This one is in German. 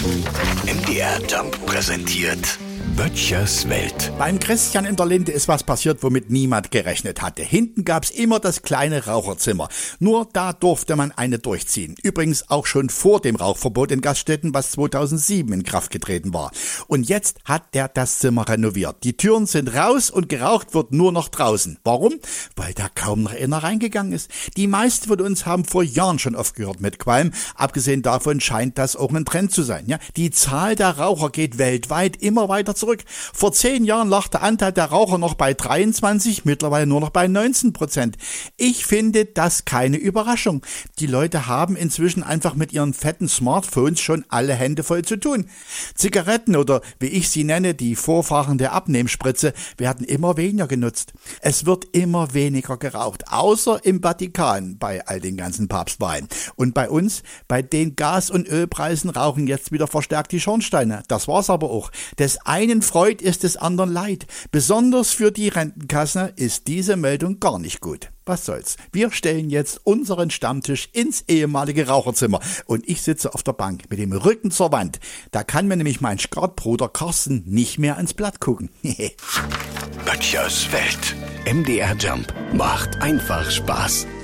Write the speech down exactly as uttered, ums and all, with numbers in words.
M D R Jump präsentiert Böttchers Welt. Beim Christian in der Linde ist was passiert, womit niemand gerechnet hatte. Hinten gab's immer das kleine Raucherzimmer. Nur da durfte man eine durchziehen. Übrigens auch schon vor dem Rauchverbot in Gaststätten, was zweitausendsieben in Kraft getreten war. Und jetzt hat der das Zimmer renoviert. Die Türen sind raus und geraucht wird nur noch draußen. Warum? Weil da kaum noch einer reingegangen ist. Die meisten von uns haben vor Jahren schon aufgehört mit Qualm. Abgesehen davon scheint das auch ein Trend zu sein. Ja? Die Zahl der Raucher geht weltweit immer weiter zurück. Vor zehn Jahren lag der Anteil der Raucher noch bei dreiundzwanzig, mittlerweile nur noch bei neunzehn Prozent. Ich finde das keine Überraschung. Die Leute haben inzwischen einfach mit ihren fetten Smartphones schon alle Hände voll zu tun. Zigaretten oder, wie ich sie nenne, die Vorfahren der Abnehmspritze, werden immer weniger genutzt. Es wird immer weniger geraucht, außer im Vatikan bei all den ganzen Papstwahlen. Und bei uns, bei den Gas- und Ölpreisen, rauchen jetzt wieder verstärkt die Schornsteine. Das war's aber auch. Des einen Freud ist des anderen Leid. Besonders für die Rentenkasse ist diese Meldung gar nicht gut. Was soll's? Wir stellen jetzt unseren Stammtisch ins ehemalige Raucherzimmer und ich sitze auf der Bank mit dem Rücken zur Wand. Da kann mir nämlich mein Skatbruder Carsten nicht mehr ans Blatt gucken. Böttchers Welt. M D R Jump macht einfach Spaß.